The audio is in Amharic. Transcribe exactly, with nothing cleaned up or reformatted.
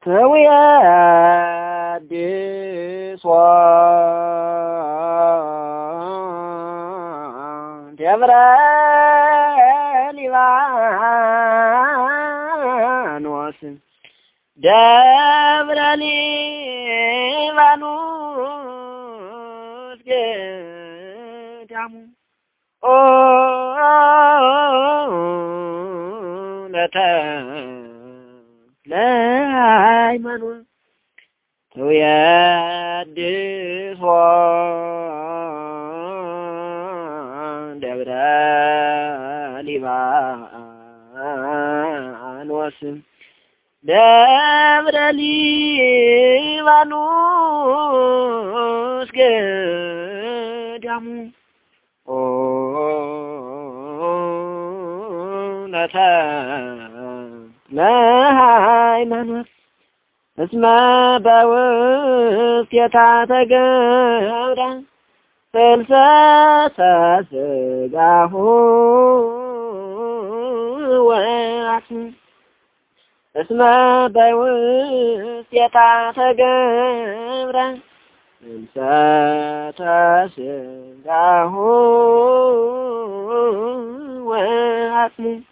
ተውያድስ ደብረ ሊባኖስ ደብረ ሊባኖስ ገዳሙ ኦ ለተ ለሃይማኖት ተውያድስ ደብረ ሊባኖስ ደብረ ሊባኖስ ገዳሙ ኦ ለተ ለሃይማኖት እስመ በውስቴታ ተገብረ ፍልሰተ ሥጋሁ ወአጽሙ እስመ በውስቴታ ተገብረ ፍልሰተ ሥጋሁ ወአጽሙ